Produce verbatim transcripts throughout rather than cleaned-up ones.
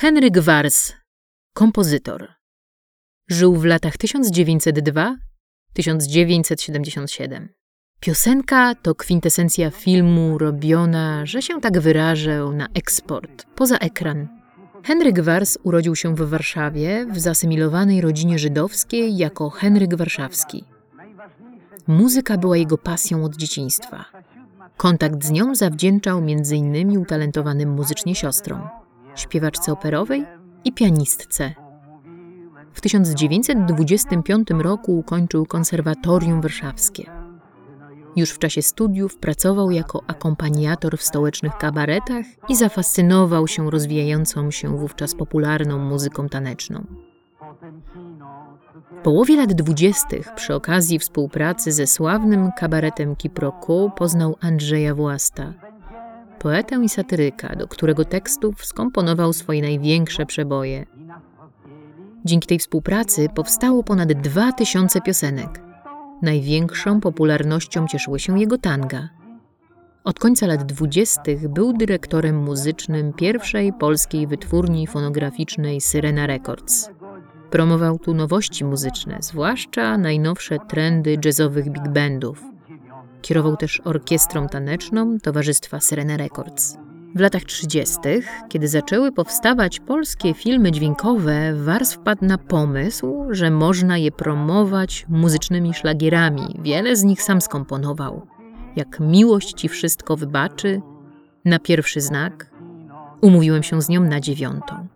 Henryk Wars, kompozytor. Żył w latach tysiąc dziewięćset drugi do tysiąc dziewięćset siedemdziesiątego siódmego. Piosenka to kwintesencja filmu robiona, że się tak wyrażę, na eksport, poza ekran. Henryk Wars urodził się w Warszawie w zasymilowanej rodzinie żydowskiej jako Henryk Warszawski. Muzyka była jego pasją od dzieciństwa. Kontakt z nią zawdzięczał między innymi utalentowanym muzycznie siostrom, śpiewaczce operowej i pianistce. W tysiąc dziewięćset dwudziestym piątym roku ukończył Konserwatorium Warszawskie. Już w czasie studiów pracował jako akompaniator w stołecznych kabaretach i zafascynował się rozwijającą się wówczas popularną muzyką taneczną. W połowie lat dwudziestych przy okazji współpracy ze sławnym kabaretem Kiproku poznał Andrzeja Własta, poetę i satyryka, do którego tekstów skomponował swoje największe przeboje. Dzięki tej współpracy powstało ponad dwa tysiące piosenek. Największą popularnością cieszyły się jego tanga. Od końca lat dwudziestych był dyrektorem muzycznym pierwszej polskiej wytwórni fonograficznej Syrena Records. Promował tu nowości muzyczne, zwłaszcza najnowsze trendy jazzowych big bandów. Kierował też orkiestrą taneczną Towarzystwa Syrena Records. W latach trzydziestych, kiedy zaczęły powstawać polskie filmy dźwiękowe, Wars wpadł na pomysł, że można je promować muzycznymi szlagierami. Wiele z nich sam skomponował, jak Miłość ci wszystko wybaczy, Na pierwszy znak, Umówiłem się z nią na dziewiątą.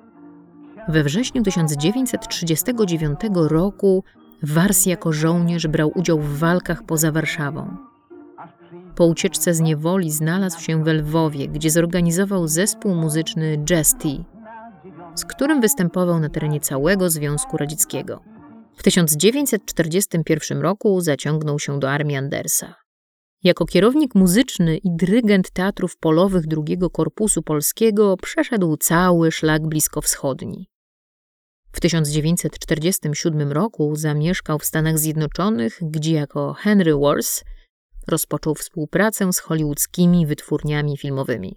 We wrześniu tysiąc dziewięćset trzydziestego dziewiątego roku Wars jako żołnierz brał udział w walkach poza Warszawą. Po ucieczce z niewoli znalazł się w Lwowie, gdzie zorganizował zespół muzyczny Jazz Tea, z którym występował na terenie całego Związku Radzieckiego. W tysiąc dziewięćset czterdziestym pierwszym roku zaciągnął się do armii Andersa. Jako kierownik muzyczny i dyrygent teatrów polowych drugiego Korpusu Polskiego przeszedł cały szlak bliskowschodni. W tysiąc dziewięćset czterdziestym siódmym roku zamieszkał w Stanach Zjednoczonych, gdzie jako Henry Wars rozpoczął współpracę z hollywoodzkimi wytwórniami filmowymi.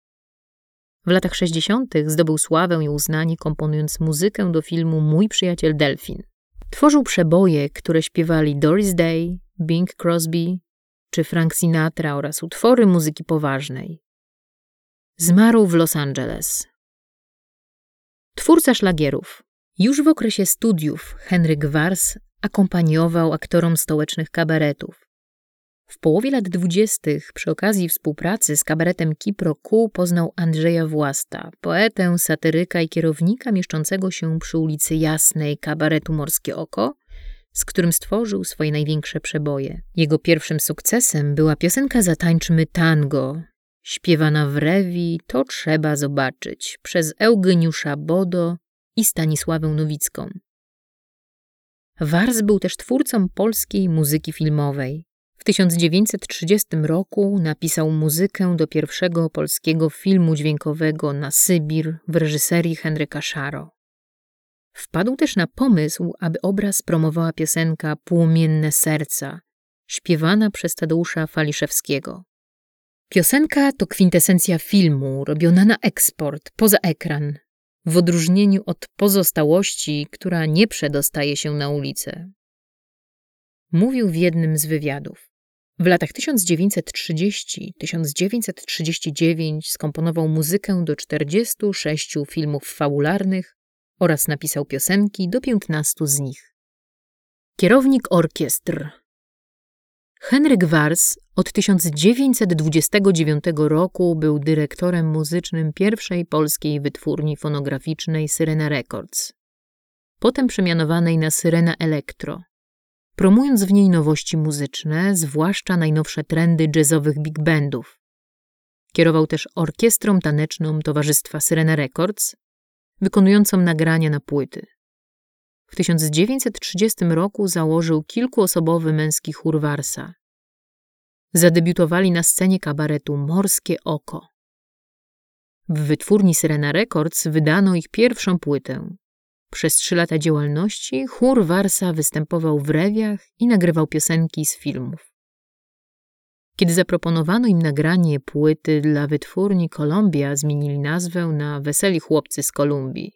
W latach sześćdziesiątych zdobył sławę i uznanie, komponując muzykę do filmu Mój przyjaciel Delfin. Tworzył przeboje, które śpiewali Doris Day, Bing Crosby czy Frank Sinatra oraz utwory muzyki poważnej. Zmarł w Los Angeles. Twórca szlagierów. Już w okresie studiów Henryk Wars akompaniował aktorom stołecznych kabaretów. W połowie lat dwudziestych przy okazji współpracy z kabaretem Kiproku poznał Andrzeja Własta, poetę, satyryka i kierownika mieszczącego się przy ulicy Jasnej kabaretu Morskie Oko, z którym stworzył swoje największe przeboje. Jego pierwszym sukcesem była piosenka Zatańczmy tango, śpiewana w rewi To trzeba zobaczyć przez Eugeniusza Bodo i Stanisławę Nowicką. Wars był też twórcą polskiej muzyki filmowej. W tysiąc dziewięćset trzydziestym roku napisał muzykę do pierwszego polskiego filmu dźwiękowego Na Sybir w reżyserii Henryka Szaro. Wpadł też na pomysł, aby obraz promowała piosenka Płomienne serca, śpiewana przez Tadeusza Faliszewskiego. Piosenka to kwintesencja filmu, robiona na eksport, poza ekran, w odróżnieniu od pozostałości, która nie przedostaje się na ulicę. Mówił w jednym z wywiadów. W latach tysiąc dziewięćset trzydziestym do tysiąc dziewięćset trzydziestego dziewiątego skomponował muzykę do czterdziestu sześciu filmów fabularnych oraz napisał piosenki do piętnastu z nich. Kierownik orkiestr. Henryk Wars od tysiąc dziewięćset dwudziestego dziewiątego roku był dyrektorem muzycznym pierwszej polskiej wytwórni fonograficznej Syrena Records, potem przemianowanej na Syrena Elektro, promując w niej nowości muzyczne, zwłaszcza najnowsze trendy jazzowych big bandów. Kierował też orkiestrą taneczną Towarzystwa Syrena Records, wykonującą nagrania na płyty. W tysiąc dziewięćset trzydziestym roku założył kilkuosobowy męski chór Warsa. Zadebiutowali na scenie kabaretu Morskie Oko. W wytwórni Syrena Records wydano ich pierwszą płytę. Przez trzy lata działalności chór Warsa występował w rewiach i nagrywał piosenki z filmów. Kiedy zaproponowano im nagranie płyty dla wytwórni Columbia, zmienili nazwę na Weseli Chłopcy z Kolumbii.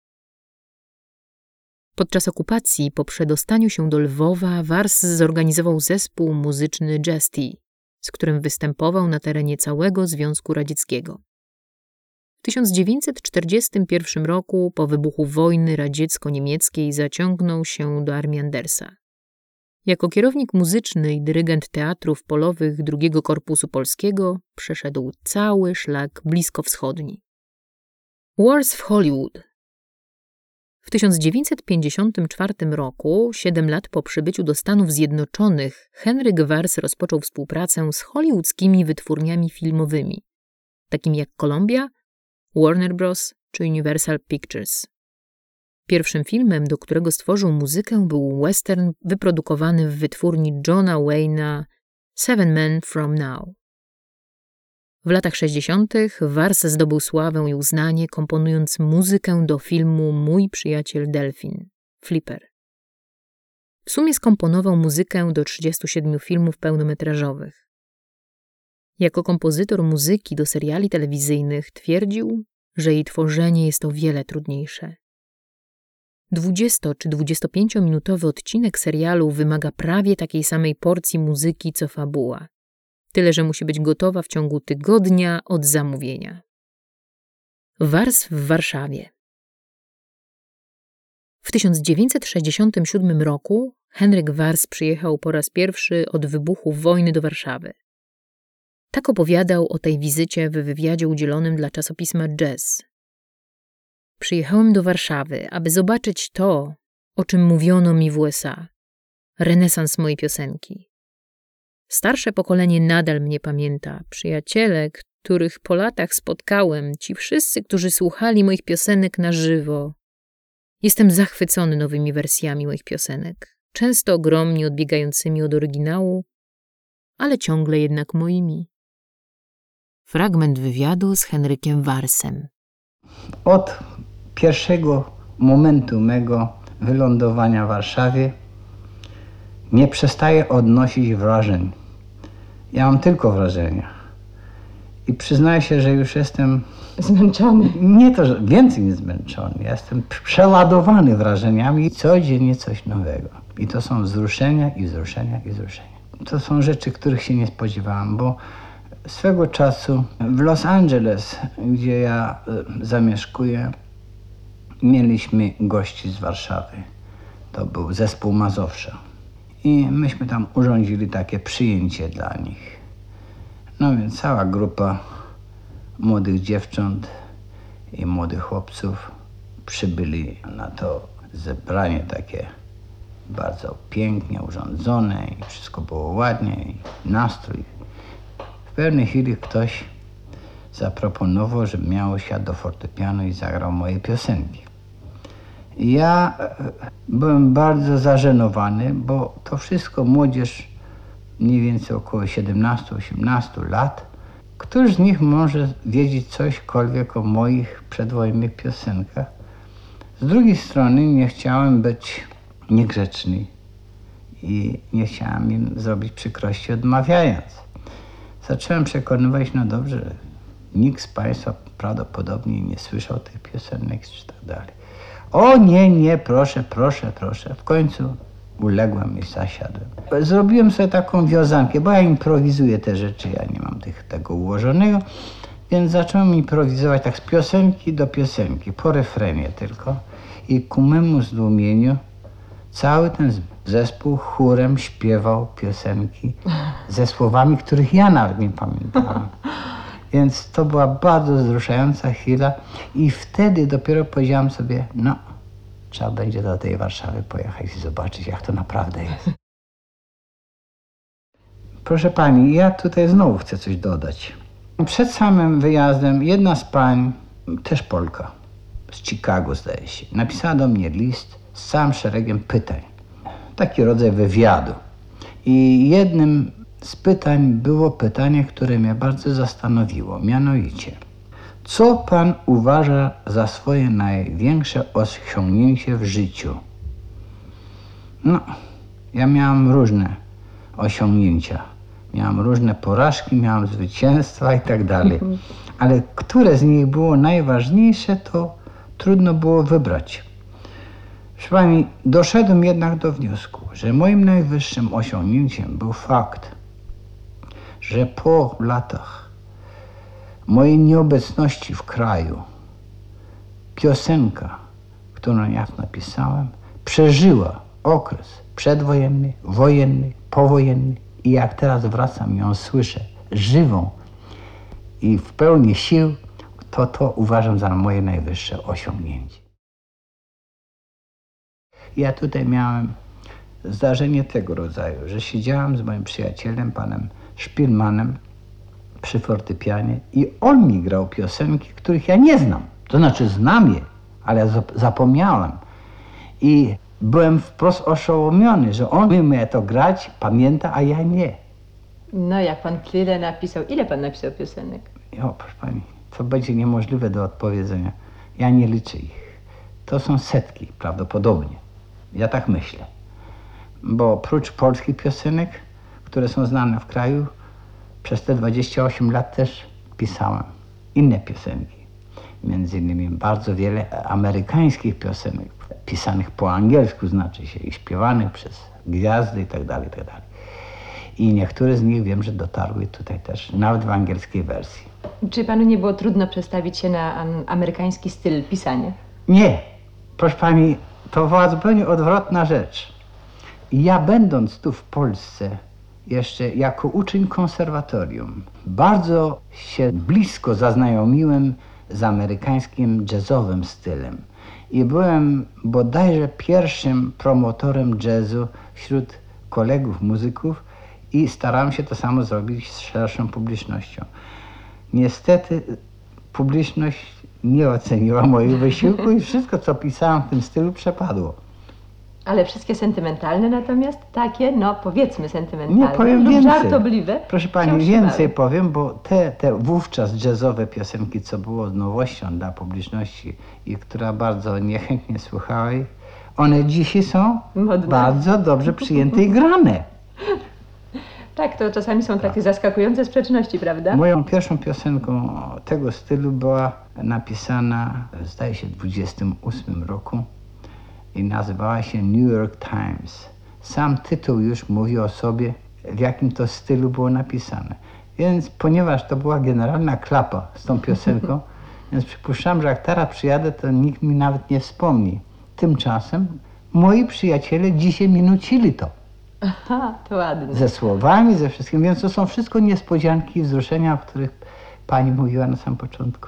Podczas okupacji, po przedostaniu się do Lwowa, Wars zorganizował zespół muzyczny Justy, z którym występował na terenie całego Związku Radzieckiego. W tysiąc dziewięćset czterdziestym pierwszym roku, po wybuchu wojny radziecko-niemieckiej, zaciągnął się do armii Andersa. Jako kierownik muzyczny i dyrygent teatrów polowych drugiego Korpusu Polskiego przeszedł cały szlak bliskowschodni. Wars w Hollywood. W tysiąc dziewięćset pięćdziesiątym czwartym roku, siedem lat po przybyciu do Stanów Zjednoczonych, Henryk Wars rozpoczął współpracę z hollywoodzkimi wytwórniami filmowymi, takimi jak Columbia, Warner Bros. Czy Universal Pictures. Pierwszym filmem, do którego stworzył muzykę, był western wyprodukowany w wytwórni Johna Wayne'a Seven Men From Now. W latach sześćdziesiątych Wars zdobył sławę i uznanie, komponując muzykę do filmu Mój przyjaciel Delfin, Flipper. W sumie skomponował muzykę do trzydziestu siedmiu filmów pełnometrażowych. Jako kompozytor muzyki do seriali telewizyjnych twierdził, że jej tworzenie jest o wiele trudniejsze. dwudziesto- czy dwudziestopięciominutowy odcinek serialu wymaga prawie takiej samej porcji muzyki co fabuła. Tyle, że musi być gotowa w ciągu tygodnia od zamówienia. Wars w Warszawie. W tysiąc dziewięćset sześćdziesiątym siódmym roku Henryk Wars przyjechał po raz pierwszy od wybuchu wojny do Warszawy. Tak opowiadał o tej wizycie w wywiadzie udzielonym dla czasopisma Jazz. Przyjechałem do Warszawy, aby zobaczyć to, o czym mówiono mi w U S A. Renesans mojej piosenki. Starsze pokolenie nadal mnie pamięta. Przyjaciele, których po latach spotkałem, ci wszyscy, którzy słuchali moich piosenek na żywo. Jestem zachwycony nowymi wersjami moich piosenek, często ogromnie odbiegającymi od oryginału, ale ciągle jednak moimi. Fragment wywiadu z Henrykiem Warsem. Od pierwszego momentu mego wylądowania w Warszawie nie przestaję odnosić wrażeń. Ja mam tylko wrażenia. I przyznaję się, że już jestem... Zmęczony. Nie to, że więcej niż zmęczony. Ja jestem przeładowany wrażeniami i codziennie coś nowego. I to są wzruszenia i wzruszenia i wzruszenia. To są rzeczy, których się nie spodziewałem, bo swego czasu w Los Angeles, gdzie ja zamieszkuję, mieliśmy gości z Warszawy. To był zespół Mazowsza. I myśmy tam urządzili takie przyjęcie dla nich. No więc cała grupa młodych dziewcząt i młodych chłopców przybyli na to zebranie takie bardzo pięknie urządzone i wszystko było ładnie i nastrój. W pewnej chwili ktoś zaproponował, żebym miał siadł do fortepianu i zagrał moje piosenki. Ja byłem bardzo zażenowany, bo to wszystko młodzież mniej więcej około siedemnastu osiemnastu lat. Któż z nich może wiedzieć cośkolwiek o moich przedwojennych piosenkach? Z drugiej strony nie chciałem być niegrzeczny i nie chciałem im zrobić przykrości odmawiając. Zacząłem przekonywać, no dobrze, nikt z Państwa prawdopodobnie nie słyszał tych piosenek czy tak dalej. O nie, nie, proszę, proszę, proszę. W końcu uległem i zasiadłem. Zrobiłem sobie taką wiązankę, bo ja improwizuję te rzeczy, ja nie mam tych, tego ułożonego, więc zacząłem improwizować tak z piosenki do piosenki, po refrenie tylko. I ku memu zdumieniu cały ten zespół chórem śpiewał piosenki ze słowami, których ja nawet nie pamiętałem. Więc to była bardzo wzruszająca chwila i wtedy dopiero powiedziałem sobie, no, trzeba będzie do tej Warszawy pojechać i zobaczyć, jak to naprawdę jest. Proszę pani, ja tutaj znowu chcę coś dodać. Przed samym wyjazdem jedna z pań, też Polka, z Chicago zdaje się, napisała do mnie list z całym szeregiem pytań. Taki rodzaj wywiadu. I jednym z pytań było pytanie, które mnie bardzo zastanowiło, mianowicie, co pan uważa za swoje największe osiągnięcie w życiu? No, ja miałem różne osiągnięcia. Miałam różne porażki, miałam zwycięstwa i tak dalej. Ale które z nich było najważniejsze, to trudno było wybrać. Proszę pani, doszedłem jednak do wniosku, że moim najwyższym osiągnięciem był fakt, że po latach mojej nieobecności w kraju piosenka, którą ja napisałem, przeżyła okres przedwojenny, wojenny, powojenny i jak teraz wracam i ją słyszę żywą i w pełni sił, to to uważam za moje najwyższe osiągnięcie. Ja tutaj miałem zdarzenie tego rodzaju, że siedziałem z moim przyjacielem, panem Szpilmanem, przy fortepianie i on mi grał piosenki, których ja nie znam. To znaczy znam je, ale zapomniałem. I byłem wprost oszołomiony, że on umie to grać, pamięta, a ja nie. No, jak pan tyle napisał, ile pan napisał piosenek? O, proszę pani, to będzie niemożliwe do odpowiedzenia. Ja nie liczę ich. To są setki prawdopodobnie. Ja tak myślę. Bo oprócz polskich piosenek, które są znane w kraju, przez te dwadzieścia osiem lat też pisałem inne piosenki. Między innymi bardzo wiele amerykańskich piosenek, pisanych po angielsku znaczy się i śpiewanych przez gwiazdy i tak dalej, i tak dalej. I niektóre z nich wiem, że dotarły tutaj też, nawet w angielskiej wersji. Czy panu nie było trudno przestawić się na am- amerykański styl pisania? Nie, proszę pani, to była zupełnie odwrotna rzecz. Ja będąc tu w Polsce, jeszcze jako uczeń konserwatorium, bardzo się blisko zaznajomiłem z amerykańskim jazzowym stylem. I byłem bodajże pierwszym promotorem jazzu wśród kolegów muzyków i starałem się to samo zrobić z szerszą publicznością. Niestety publiczność nie oceniła moich wysiłków i wszystko, co pisałem w tym stylu, przepadło. Ale wszystkie sentymentalne natomiast, takie, no powiedzmy sentymentalne Nie powiem lub więcej. żartobliwe. Proszę się pani, utrzymały. więcej powiem, bo te, te wówczas jazzowe piosenki, co było nowością dla publiczności i która bardzo niechętnie słuchała ich, one dzisiaj są Modne. bardzo dobrze przyjęte i grane. Tak, to czasami są takie zaskakujące sprzeczności, prawda? Moją pierwszą piosenką tego stylu była napisana, zdaje się, w dwudziestym ósmym roku i nazywała się New York Times. Sam tytuł już mówi o sobie, w jakim to stylu było napisane. Więc ponieważ to była generalna klapa z tą piosenką, więc przypuszczam, że jak teraz przyjadę, to nikt mi nawet nie wspomni. Tymczasem moi przyjaciele dzisiaj mi nucili to. Aha, to ładne. Ze słowami, ze wszystkim, więc to są wszystko niespodzianki i wzruszenia, o których pani mówiła na samym początku.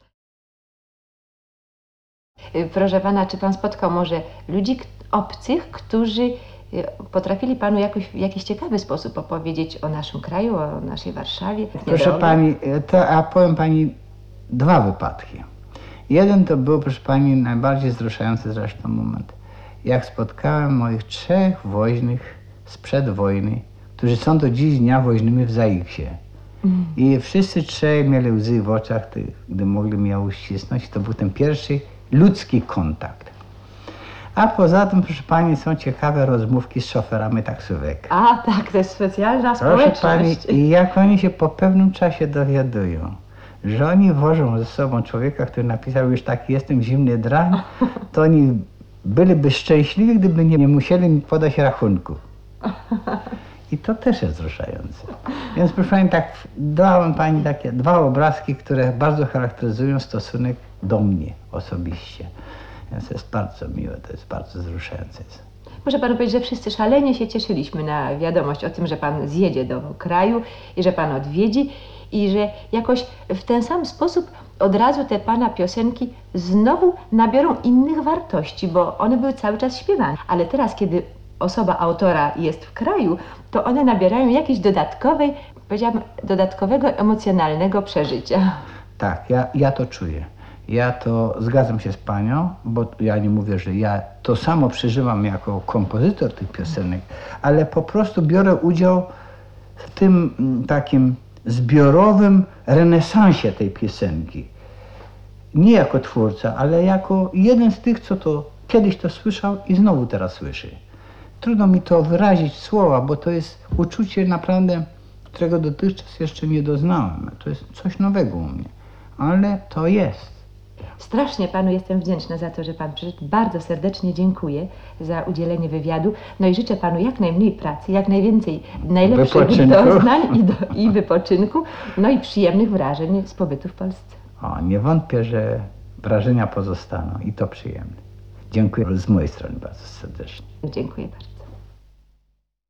Y, Proszę pana, czy pan spotkał może ludzi k- obcych, którzy y, potrafili panu jakoś, w jakiś ciekawy sposób opowiedzieć o naszym kraju, o naszej Warszawie? Proszę Niedrogo? pani, to ja powiem pani dwa wypadki. Jeden to był, proszę pani, najbardziej wzruszający zresztą moment. Jak spotkałem moich trzech woźnych sprzed wojny, którzy są do dziś dnia woźnymi w Zaiksie. Mm. I wszyscy trzej mieli łzy w oczach, ty- gdy mogli mnie uścisnąć. To był ten pierwszy ludzki kontakt. A poza tym, proszę pani, są ciekawe rozmówki z szoferami taksówek. A tak, to jest specjalna Proszę pani, społeczność. i jak oni się po pewnym czasie dowiadują, że oni wożą ze sobą człowieka, który napisał już taki jestem zimny drań, to oni byliby szczęśliwi, gdyby nie, nie musieli mi podać rachunku. I to też jest wzruszające. Więc proszę pani, tak dałem pani takie dwa obrazki, które bardzo charakteryzują stosunek do mnie osobiście. Więc to jest bardzo miłe, to jest bardzo wzruszające. Muszę panu powiedzieć, że wszyscy szalenie się cieszyliśmy na wiadomość o tym, że pan zjedzie do kraju i że pan odwiedzi i że jakoś w ten sam sposób od razu te pana piosenki znowu nabiorą innych wartości, bo one były cały czas śpiewane. Ale teraz, kiedy osoba autora jest w kraju, to one nabierają jakiejś dodatkowej, powiedziałabym, dodatkowego emocjonalnego przeżycia. Tak, ja, ja to czuję. Ja to zgadzam się z panią, bo ja nie mówię, że ja to samo przeżywam jako kompozytor tych piosenek, ale po prostu biorę udział w tym mm, takim zbiorowym renesansie tej piosenki. Nie jako twórca, ale jako jeden z tych, co to kiedyś to słyszał i znowu teraz słyszy. Trudno mi to wyrazić w słowa, bo to jest uczucie naprawdę którego dotychczas jeszcze nie doznałem. To jest coś nowego u mnie, ale to jest. Strasznie panu jestem wdzięczna za to, że pan przyszedł. Bardzo serdecznie dziękuję za udzielenie wywiadu. No i życzę panu jak najmniej pracy, jak najwięcej najlepszych Wypoczynku. doznań i, do, i wypoczynku, no i przyjemnych wrażeń z pobytu w Polsce. O, nie wątpię, że wrażenia pozostaną i to przyjemne. Dziękuję z mojej strony bardzo serdecznie. Dziękuję bardzo.